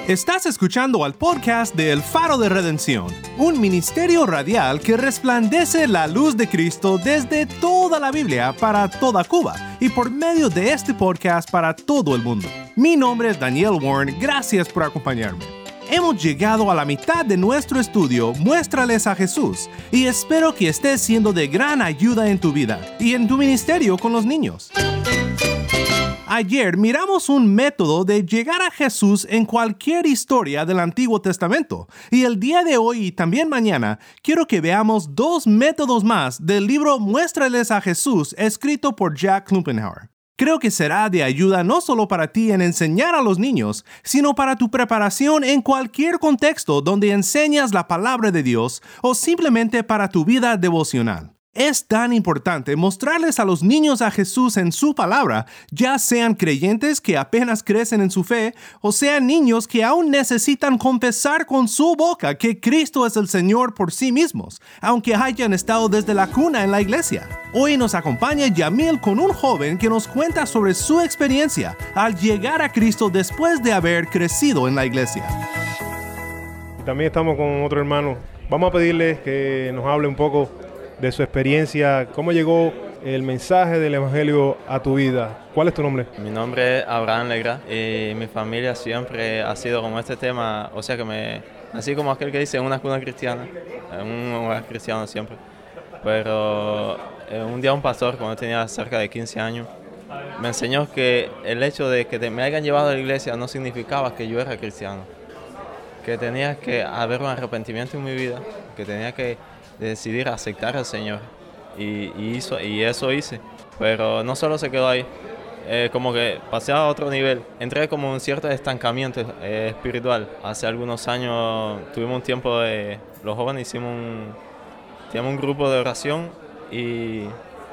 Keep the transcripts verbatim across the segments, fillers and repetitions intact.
Estás escuchando al podcast de El Faro de Redención, un ministerio radial que resplandece la luz de Cristo desde toda la Biblia para toda Cuba y por medio de este podcast para todo el mundo. Mi nombre es Daniel Warren, gracias por acompañarme. Hemos llegado a la mitad de nuestro estudio Muéstrales a Jesús y espero que estés siendo de gran ayuda en tu vida y en tu ministerio con los niños. Ayer miramos un método de llegar a Jesús en cualquier historia del Antiguo Testamento y el día de hoy y también mañana quiero que veamos dos métodos más del libro Muéstrales a Jesús escrito por Jack Klumpenauer. Creo que será de ayuda no solo para ti en enseñar a los niños, sino para tu preparación en cualquier contexto donde enseñas la palabra de Dios o simplemente para tu vida devocional. Es tan importante mostrarles a los niños a Jesús en su palabra, ya sean creyentes que apenas crecen en su fe, o sean niños que aún necesitan confesar con su boca que Cristo es el Señor por sí mismos, aunque hayan estado desde la cuna en la iglesia. Hoy nos acompaña Yamil con un joven que nos cuenta sobre su experiencia al llegar a Cristo después de haber crecido en la iglesia. Y también estamos con otro hermano. Vamos a pedirle que nos hable un poco de su experiencia, cómo llegó el mensaje del Evangelio a tu vida. ¿Cuál es tu nombre? Mi nombre es Abraham Legra y mi familia siempre ha sido como este tema, o sea que me, así como aquel que dice, en una cuna cristiana, en un hogar cristiano siempre. Pero eh, un día un pastor, cuando tenía cerca de quince años, me enseñó que el hecho de que me hayan llevado a la iglesia no significaba que yo era cristiano, que tenía que haber un arrepentimiento en mi vida, que tenía que decidir aceptar al Señor y, y, hizo, y eso hice, pero no solo se quedó ahí, eh, como que pasé a otro nivel, entré como en un cierto estancamiento eh, espiritual. Hace algunos años tuvimos un tiempo de, los jóvenes hicimos un, teníamos un grupo de oración y,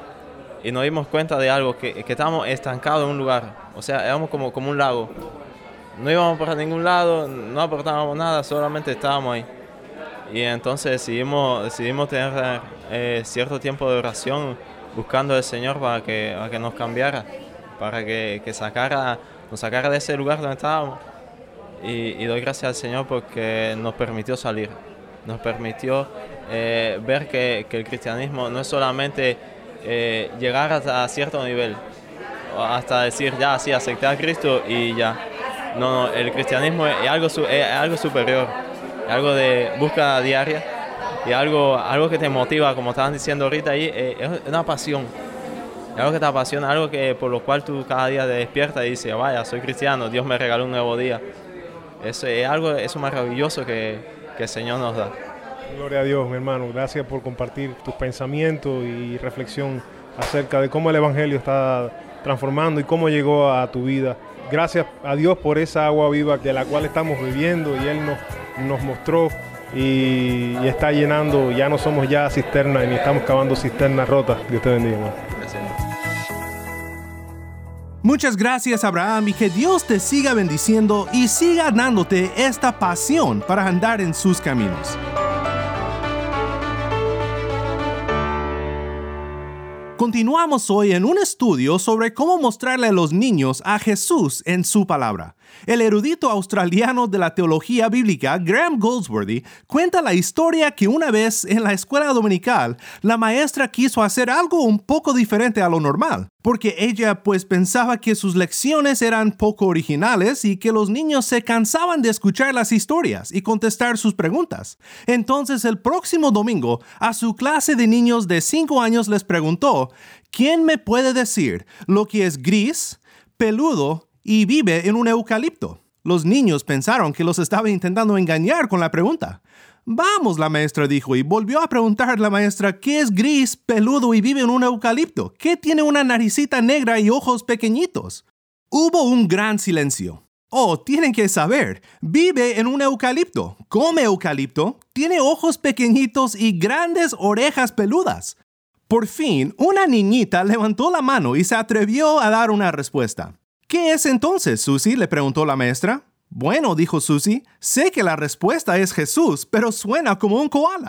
y nos dimos cuenta de algo, que, que estábamos estancados en un lugar, o sea, éramos como, como un lago, no íbamos para ningún lado, no aportábamos nada, solamente estábamos ahí. Y entonces decidimos, decidimos tener eh, cierto tiempo de oración buscando al Señor para que, para que nos cambiara, para que, que sacara, nos sacara de ese lugar donde estábamos. Y, y doy gracias al Señor porque nos permitió salir, nos permitió eh, ver que, que el cristianismo no es solamente eh, llegar hasta cierto nivel, hasta decir ya, sí, acepté a Cristo y ya. No, no, el cristianismo es algo, es algo superior. Algo de búsqueda diaria y algo, algo que te motiva, como estaban diciendo ahorita ahí, es una pasión. Es algo que te apasiona, algo que por lo cual tú cada día te despiertas y dices, vaya, soy cristiano, Dios me regaló un nuevo día. Eso es algo eso maravilloso que, que el Señor nos da. Gloria a Dios, mi hermano. Gracias por compartir tus pensamientos y reflexión acerca de cómo el Evangelio está transformando y cómo llegó a tu vida. Gracias a Dios por esa agua viva de la cual estamos viviendo y Él nos nos mostró y, y está llenando, ya no somos ya cisternas ni estamos cavando cisternas rotas. Dios te bendiga, hermano. Gracias. Muchas gracias, Abraham, y que Dios te siga bendiciendo y siga dándote esta pasión para andar en sus caminos. Continuamos hoy en un estudio sobre cómo mostrarle a los niños a Jesús en su palabra. El erudito australiano de la teología bíblica, Graham Goldsworthy, cuenta la historia que una vez en la escuela dominical, la maestra quiso hacer algo un poco diferente a lo normal, porque ella pues pensaba que sus lecciones eran poco originales y que los niños se cansaban de escuchar las historias y contestar sus preguntas. Entonces el próximo domingo, a su clase de niños de cinco años les preguntó, ¿quién me puede decir lo que es gris, peludo y vive en un eucalipto? Los niños pensaron que los estaba intentando engañar con la pregunta. Vamos, la maestra dijo, y volvió a preguntar a la maestra, ¿qué es gris, peludo y vive en un eucalipto? ¿Qué tiene una naricita negra y ojos pequeñitos? Hubo un gran silencio. Oh, tienen que saber, vive en un eucalipto, come eucalipto, tiene ojos pequeñitos y grandes orejas peludas. Por fin, una niñita levantó la mano y se atrevió a dar una respuesta. ¿Qué es entonces, Susie?, le preguntó la maestra. Bueno, dijo Susie, sé que la respuesta es Jesús, pero suena como un koala.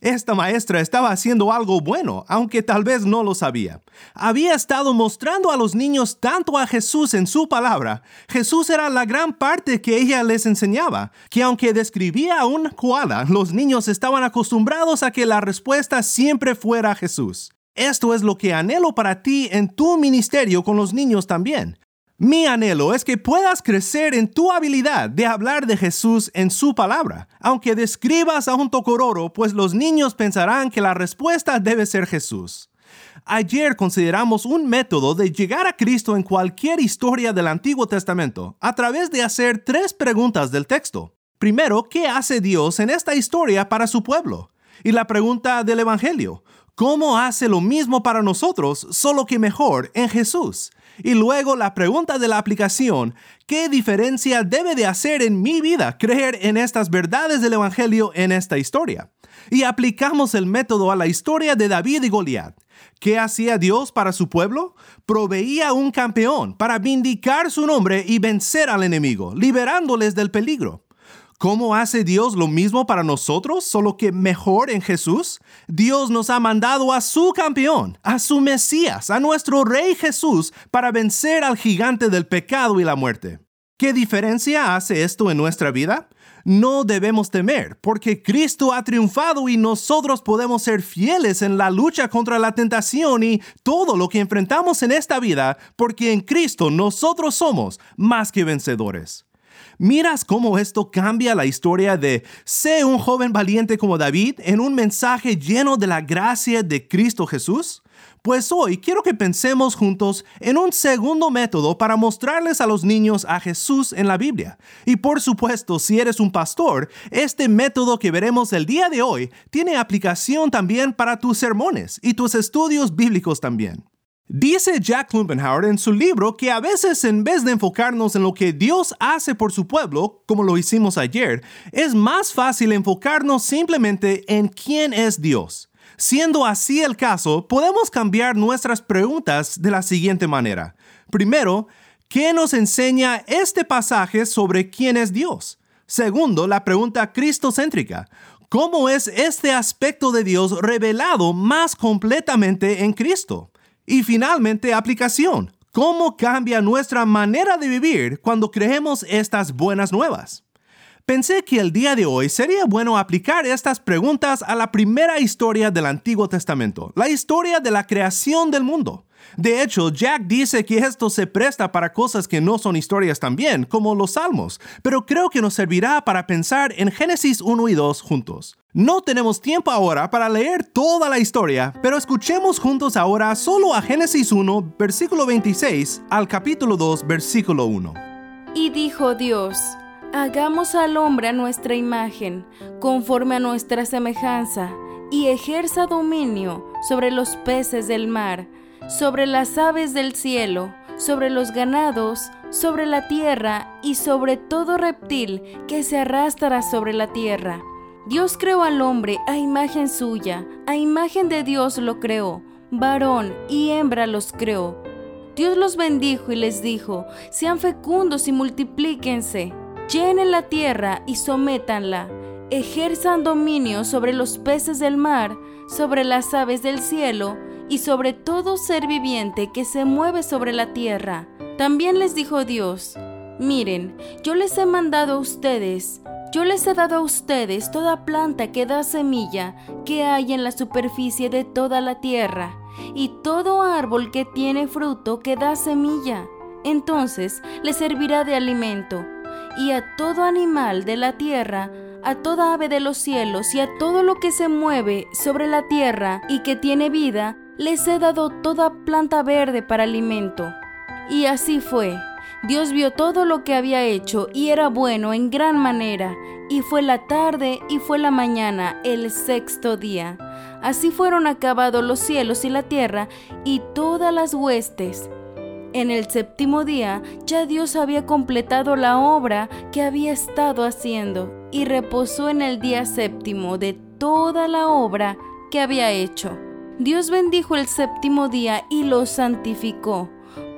Esta maestra estaba haciendo algo bueno, aunque tal vez no lo sabía. Había estado mostrando a los niños tanto a Jesús en su palabra. Jesús era la gran parte que ella les enseñaba, que aunque describía a un koala, los niños estaban acostumbrados a que la respuesta siempre fuera Jesús. Esto es lo que anhelo para ti en tu ministerio con los niños también. Mi anhelo es que puedas crecer en tu habilidad de hablar de Jesús en su palabra. Aunque describas a un tocororo, pues los niños pensarán que la respuesta debe ser Jesús. Ayer consideramos un método de llegar a Cristo en cualquier historia del Antiguo Testamento a través de hacer tres preguntas del texto. Primero, ¿qué hace Dios en esta historia para su pueblo? Y la pregunta del Evangelio, ¿cómo hace lo mismo para nosotros, solo que mejor en Jesús? Y luego la pregunta de la aplicación, ¿qué diferencia debe de hacer en mi vida creer en estas verdades del Evangelio en esta historia? Y aplicamos el método a la historia de David y Goliat. ¿Qué hacía Dios para su pueblo? Proveía un campeón para vindicar su nombre y vencer al enemigo, liberándoles del peligro. ¿Cómo hace Dios lo mismo para nosotros, solo que mejor en Jesús? Dios nos ha mandado a su campeón, a su Mesías, a nuestro Rey Jesús, para vencer al gigante del pecado y la muerte. ¿Qué diferencia hace esto en nuestra vida? No debemos temer, porque Cristo ha triunfado y nosotros podemos ser fieles en la lucha contra la tentación y todo lo que enfrentamos en esta vida, porque en Cristo nosotros somos más que vencedores. ¿Miras cómo esto cambia la historia de sé un joven valiente como David en un mensaje lleno de la gracia de Cristo Jesús? Pues hoy quiero que pensemos juntos en un segundo método para mostrarles a los niños a Jesús en la Biblia. Y por supuesto, si eres un pastor, este método que veremos el día de hoy tiene aplicación también para tus sermones y tus estudios bíblicos también. Dice Jack Klumpenhauer en su libro que a veces en vez de enfocarnos en lo que Dios hace por su pueblo, como lo hicimos ayer, es más fácil enfocarnos simplemente en quién es Dios. Siendo así el caso, podemos cambiar nuestras preguntas de la siguiente manera. Primero, ¿qué nos enseña este pasaje sobre quién es Dios? Segundo, la pregunta cristocéntrica. ¿Cómo es este aspecto de Dios revelado más completamente en Cristo? Y finalmente, aplicación. ¿Cómo cambia nuestra manera de vivir cuando creemos estas buenas nuevas? Pensé que el día de hoy sería bueno aplicar estas preguntas a la primera historia del Antiguo Testamento, la historia de la creación del mundo. De hecho, Jack dice que esto se presta para cosas que no son historias también, como los Salmos, pero creo que nos servirá para pensar en Génesis uno y dos juntos. No tenemos tiempo ahora para leer toda la historia, pero escuchemos juntos ahora solo a Génesis uno, versículo veintiséis, al capítulo dos, versículo uno. Y dijo Dios: hagamos al hombre a nuestra imagen, conforme a nuestra semejanza, y ejerza dominio sobre los peces del mar, sobre las aves del cielo, sobre los ganados, sobre la tierra y sobre todo reptil que se arrastra sobre la tierra. Dios creó al hombre a imagen suya, a imagen de Dios lo creó, varón y hembra los creó. Dios los bendijo y les dijo: sean fecundos y multiplíquense, llenen la tierra y sométanla, ejerzan dominio sobre los peces del mar, sobre las aves del cielo y sobre todo ser viviente que se mueve sobre la tierra. También les dijo Dios: miren, yo les he mandado a ustedes, yo les he dado a ustedes toda planta que da semilla que hay en la superficie de toda la tierra, y todo árbol que tiene fruto que da semilla. Entonces les servirá de alimento. Y a todo animal de la tierra, a toda ave de los cielos y a todo lo que se mueve sobre la tierra y que tiene vida, les he dado toda planta verde para alimento. Y así fue. Dios vio todo lo que había hecho y era bueno en gran manera. Y fue la tarde y fue la mañana, el sexto día. Así fueron acabados los cielos y la tierra y todas las huestes. En el séptimo día ya Dios había completado la obra que había estado haciendo y reposó en el día séptimo de toda la obra que había hecho. Dios bendijo el séptimo día y lo santificó,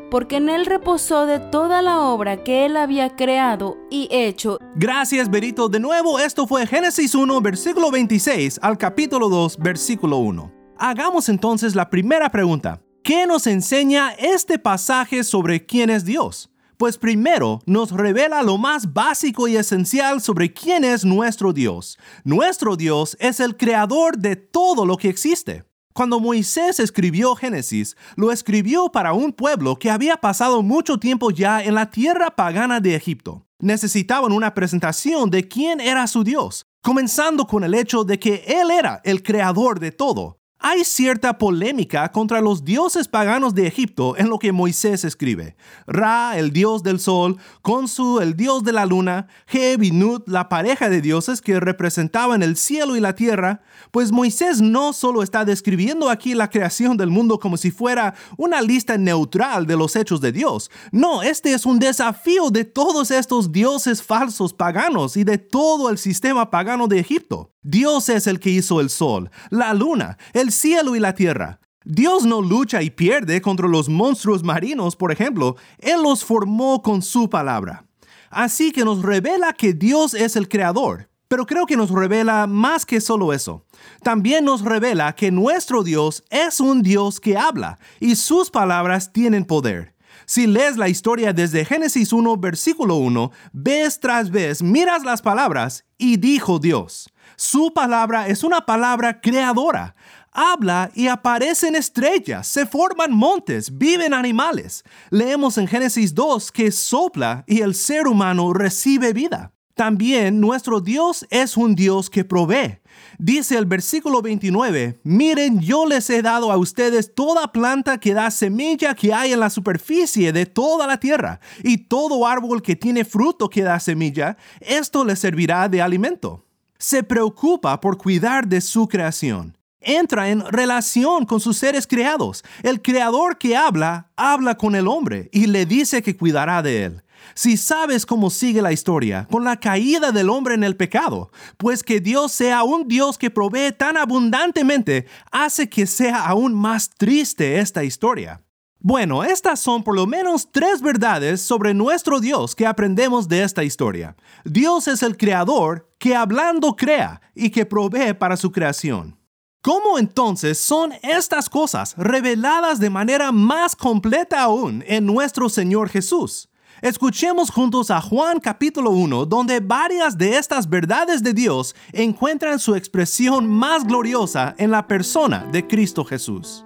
porque en él reposó de toda la obra que él había creado y hecho. Gracias, Berito. De nuevo, esto fue Génesis uno, versículo veintiséis, al capítulo dos, versículo uno. Hagamos entonces la primera pregunta. ¿Qué nos enseña este pasaje sobre quién es Dios? Pues primero nos revela lo más básico y esencial sobre quién es nuestro Dios. Nuestro Dios es el creador de todo lo que existe. Cuando Moisés escribió Génesis, lo escribió para un pueblo que había pasado mucho tiempo ya en la tierra pagana de Egipto. Necesitaban una presentación de quién era su Dios, comenzando con el hecho de que Él era el creador de todo. Hay cierta polémica contra los dioses paganos de Egipto en lo que Moisés escribe. Ra, el dios del sol, Khonsu, el dios de la luna, Heb y Nut, la pareja de dioses que representaban el cielo y la tierra. Pues Moisés no solo está describiendo aquí la creación del mundo como si fuera una lista neutral de los hechos de Dios. No, este es un desafío de todos estos dioses falsos paganos y de todo el sistema pagano de Egipto. Dios es el que hizo el sol, la luna, el cielo y la tierra. Dios no lucha y pierde contra los monstruos marinos, por ejemplo. Él los formó con su palabra. Así que nos revela que Dios es el creador. Pero creo que nos revela más que solo eso. También nos revela que nuestro Dios es un Dios que habla y sus palabras tienen poder. Si lees la historia desde Génesis uno, versículo uno, vez tras vez miras las palabras y dijo Dios. Su palabra es una palabra creadora. Habla y aparecen estrellas, se forman montes, viven animales. Leemos en Génesis dos que sopla y el ser humano recibe vida. También nuestro Dios es un Dios que provee. Dice el versículo veintinueve, miren, yo les he dado a ustedes toda planta que da semilla que hay en la superficie de toda la tierra, y todo árbol que tiene fruto que da semilla, esto les servirá de alimento. Se preocupa por cuidar de su creación. Entra en relación con sus seres creados. El creador que habla, habla con el hombre y le dice que cuidará de él. Si sabes cómo sigue la historia, con la caída del hombre en el pecado, pues que Dios sea un Dios que provee tan abundantemente, hace que sea aún más triste esta historia. Bueno, estas son por lo menos tres verdades sobre nuestro Dios que aprendemos de esta historia. Dios es el creador que hablando crea y que provee para su creación. ¿Cómo entonces son estas cosas reveladas de manera más completa aún en nuestro Señor Jesús? Escuchemos juntos a Juan capítulo uno, donde varias de estas verdades de Dios encuentran su expresión más gloriosa en la persona de Cristo Jesús.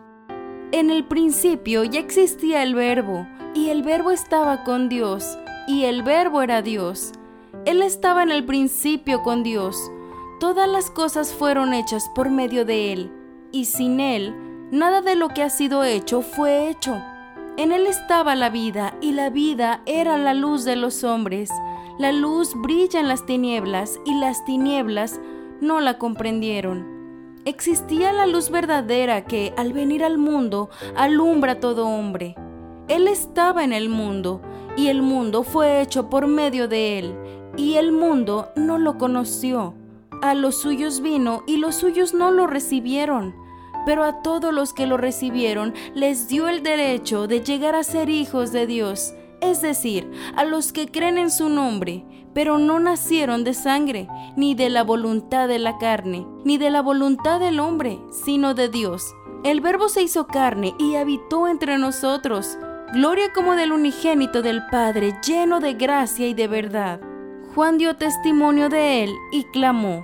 En el principio ya existía el Verbo, y el Verbo estaba con Dios, y el Verbo era Dios. Él estaba en el principio con Dios. Todas las cosas fueron hechas por medio de Él, y sin Él, nada de lo que ha sido hecho fue hecho. En Él estaba la vida, y la vida era la luz de los hombres. La luz brilla en las tinieblas, y las tinieblas no la comprendieron. Existía la luz verdadera que, al venir al mundo, alumbra a todo hombre. Él estaba en el mundo, y el mundo fue hecho por medio de Él, y el mundo no lo conoció. A los suyos vino, y los suyos no lo recibieron. Pero a todos los que lo recibieron, les dio el derecho de llegar a ser hijos de Dios, es decir, a los que creen en su nombre, pero no nacieron de sangre, ni de la voluntad de la carne, ni de la voluntad del hombre, sino de Dios. El Verbo se hizo carne y habitó entre nosotros, gloria como del unigénito del Padre, lleno de gracia y de verdad. Juan dio testimonio de él y clamó: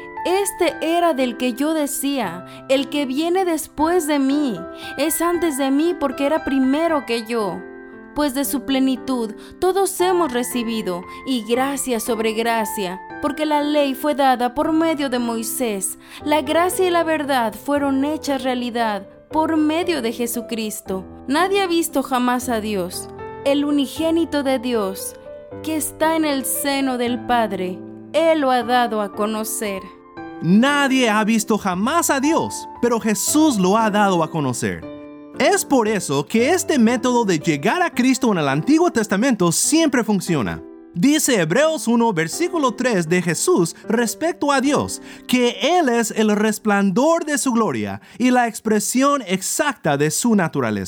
Este era del que yo decía, el que viene después de mí, es antes de mí porque era primero que yo. Pues de su plenitud todos hemos recibido, y gracia sobre gracia, porque la ley fue dada por medio de Moisés. La gracia y la verdad fueron hechas realidad por medio de Jesucristo. Nadie ha visto jamás a Dios, el unigénito de Dios, que está en el seno del Padre. Él lo ha dado a conocer. Nadie ha visto jamás a Dios, pero Jesús lo ha dado a conocer. Es por eso que este método de llegar a Cristo en el Antiguo Testamento siempre funciona. Dice Hebreos uno, versículo tres de Jesús respecto a Dios, que Él es el resplandor de su gloria y la expresión exacta de su naturaleza.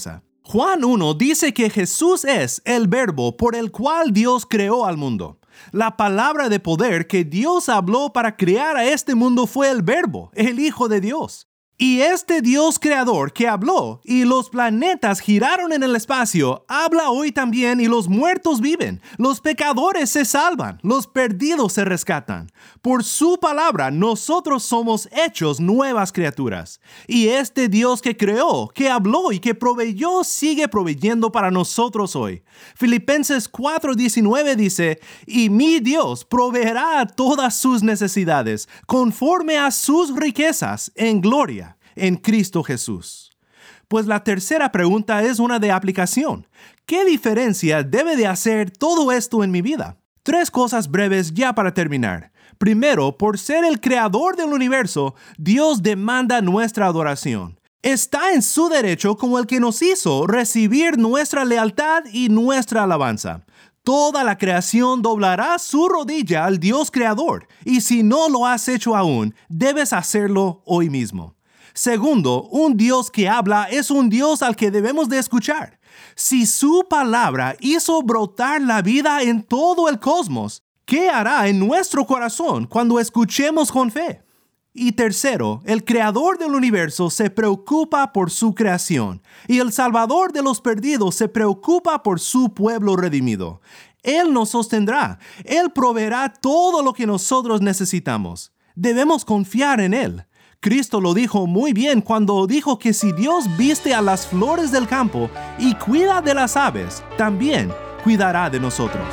Juan uno dice que Jesús es el verbo por el cual Dios creó al mundo. La palabra de poder que Dios habló para crear a este mundo fue el verbo, el Hijo de Dios. Y este Dios creador que habló y los planetas giraron en el espacio, habla hoy también y los muertos viven, los pecadores se salvan, los perdidos se rescatan. Por su palabra nosotros somos hechos nuevas criaturas. Y este Dios que creó, que habló y que proveyó sigue proveyendo para nosotros hoy. Filipenses cuatro diecinueve dice, y mi Dios proveerá todas sus necesidades conforme a sus riquezas en gloria en Cristo Jesús. Pues la tercera pregunta es una de aplicación. ¿Qué diferencia debe de hacer todo esto en mi vida? Tres cosas breves ya para terminar. Primero, por ser el creador del universo, Dios demanda nuestra adoración. Está en su derecho como el que nos hizo recibir nuestra lealtad y nuestra alabanza. Toda la creación doblará su rodilla al Dios creador, y si no lo has hecho aún, debes hacerlo hoy mismo. Segundo, un Dios que habla es un Dios al que debemos de escuchar. Si su palabra hizo brotar la vida en todo el cosmos, ¿qué hará en nuestro corazón cuando escuchemos con fe? Y tercero, el creador del universo se preocupa por su creación, y el salvador de los perdidos se preocupa por su pueblo redimido. Él nos sostendrá, Él proveerá todo lo que nosotros necesitamos. Debemos confiar en Él. Cristo lo dijo muy bien cuando dijo que si Dios viste a las flores del campo y cuida de las aves, también cuidará de nosotros.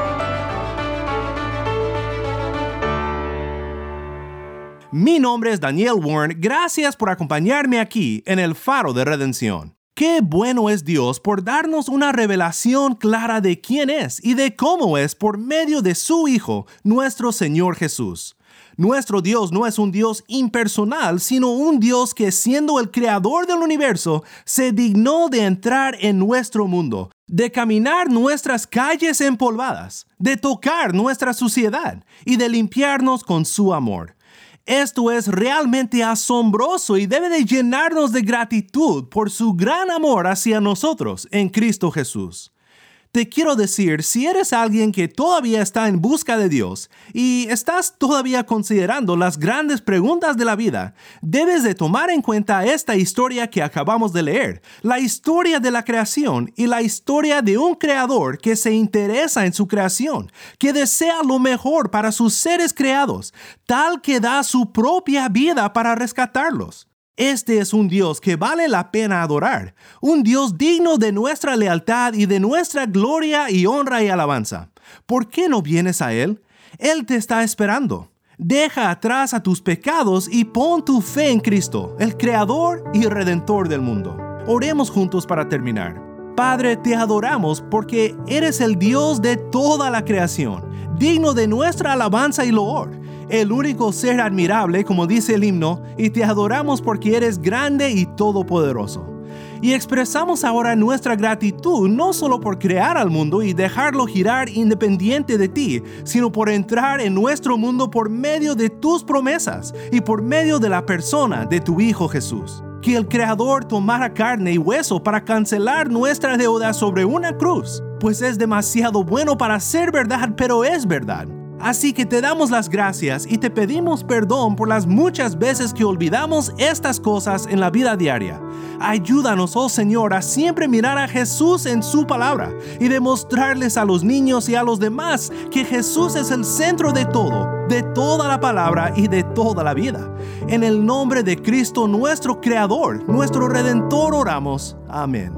Mi nombre es Daniel Warren. Gracias por acompañarme aquí en el Faro de Redención. Qué bueno es Dios por darnos una revelación clara de quién es y de cómo es por medio de su Hijo, nuestro Señor Jesús. Nuestro Dios no es un Dios impersonal, sino un Dios que, siendo el creador del universo, se dignó de entrar en nuestro mundo, de caminar nuestras calles empolvadas, de tocar nuestra suciedad y de limpiarnos con su amor. Esto es realmente asombroso y debe de llenarnos de gratitud por su gran amor hacia nosotros en Cristo Jesús. Te quiero decir, si eres alguien que todavía está en busca de Dios y estás todavía considerando las grandes preguntas de la vida, debes de tomar en cuenta esta historia que acabamos de leer, la historia de la creación y la historia de un creador que se interesa en su creación, que desea lo mejor para sus seres creados, tal que da su propia vida para rescatarlos. Este es un Dios que vale la pena adorar, un Dios digno de nuestra lealtad y de nuestra gloria y honra y alabanza. ¿Por qué no vienes a Él? Él te está esperando. Deja atrás a tus pecados y pon tu fe en Cristo, el Creador y Redentor del mundo. Oremos juntos para terminar. Padre, te adoramos porque eres el Dios de toda la creación, digno de nuestra alabanza y loor. El único ser admirable, como dice el himno, y te adoramos porque eres grande y todopoderoso. Y expresamos ahora nuestra gratitud no solo por crear al mundo y dejarlo girar independiente de ti, sino por entrar en nuestro mundo por medio de tus promesas y por medio de la persona de tu Hijo Jesús. Que el Creador tomara carne y hueso para cancelar nuestra deuda sobre una cruz, pues es demasiado bueno para ser verdad, pero es verdad. Así que te damos las gracias y te pedimos perdón por las muchas veces que olvidamos estas cosas en la vida diaria. Ayúdanos, oh Señor, a siempre mirar a Jesús en su palabra y demostrarles a los niños y a los demás que Jesús es el centro de todo, de toda la palabra y de toda la vida. En el nombre de Cristo, nuestro Creador, nuestro Redentor, oramos. Amén.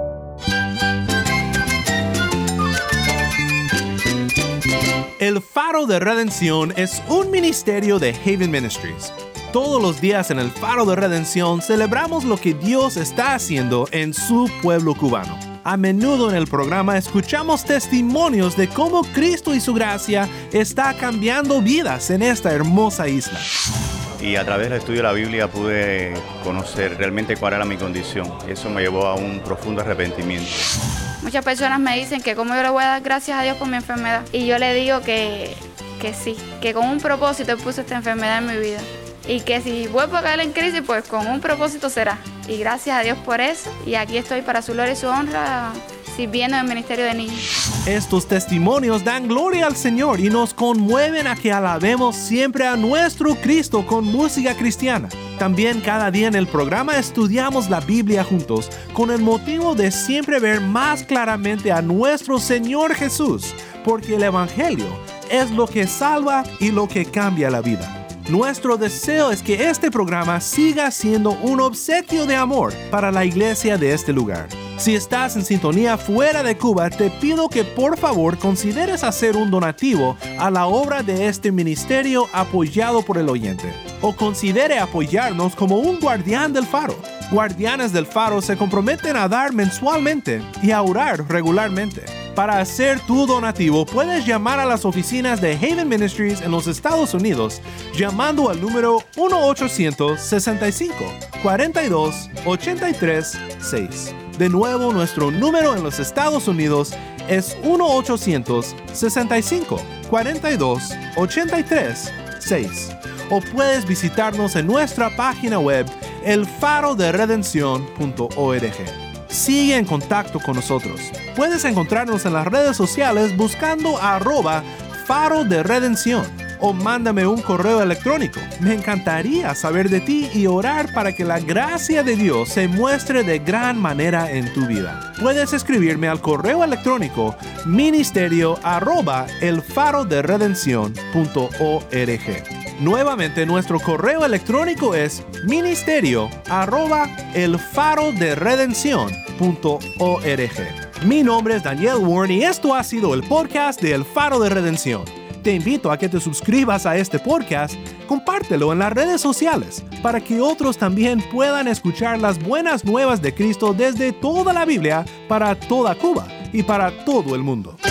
El Faro de Redención es un ministerio de Haven Ministries. Todos los días en el Faro de Redención celebramos lo que Dios está haciendo en su pueblo cubano. A menudo en el programa escuchamos testimonios de cómo Cristo y su gracia está cambiando vidas en esta hermosa isla. Y a través del estudio de la Biblia pude conocer realmente cuál era mi condición. Eso me llevó a un profundo arrepentimiento. Muchas personas me dicen que cómo yo le voy a dar gracias a Dios por mi enfermedad. Y yo le digo que, que sí, que con un propósito Él puso esta enfermedad en mi vida. Y que si vuelvo a caer en crisis, pues con un propósito será. y gracias a Dios por eso. Y aquí estoy para su gloria y su honra, sirviendo en el Ministerio de Niños. Estos testimonios dan gloria al Señor y nos conmueven a que alabemos siempre a nuestro Cristo con música cristiana. También cada día en el programa estudiamos la Biblia juntos con el motivo de siempre ver más claramente a nuestro Señor Jesús, porque el Evangelio es lo que salva y lo que cambia la vida. Nuestro deseo es que este programa siga siendo un obsequio de amor para la iglesia de este lugar. Si estás en sintonía fuera de Cuba, te pido que por favor consideres hacer un donativo a la obra de este ministerio apoyado por el oyente. O considere apoyarnos como un guardián del faro. Guardianes del faro se comprometen a dar mensualmente y a orar regularmente. Para hacer tu donativo, puedes llamar a las oficinas de Haven Ministries en los Estados Unidos llamando al número uno ochocientos sesenta y cinco, cuarenta y dos, ochenta y tres seis. De nuevo, nuestro número en los Estados Unidos es uno ochocientos sesenta y cinco, cuarenta y dos, ochenta y tres seis. O puedes visitarnos en nuestra página web el faro de redención punto org. Sigue en contacto con nosotros. Puedes encontrarnos en las redes sociales buscando arroba Faro de Redención o mándame un correo electrónico. Me encantaría saber de ti y orar para que la gracia de Dios se muestre de gran manera en tu vida. Puedes escribirme al correo electrónico ministerio arroba el faro de redención punto org. Nuevamente, nuestro correo electrónico es ministerio arroba el faro de redención punto org. Mi nombre es Daniel Warren y esto ha sido el podcast de El Faro de Redención. Te invito a que te suscribas a este podcast, compártelo en las redes sociales para que otros también puedan escuchar las buenas nuevas de Cristo desde toda la Biblia para toda Cuba y para todo el mundo.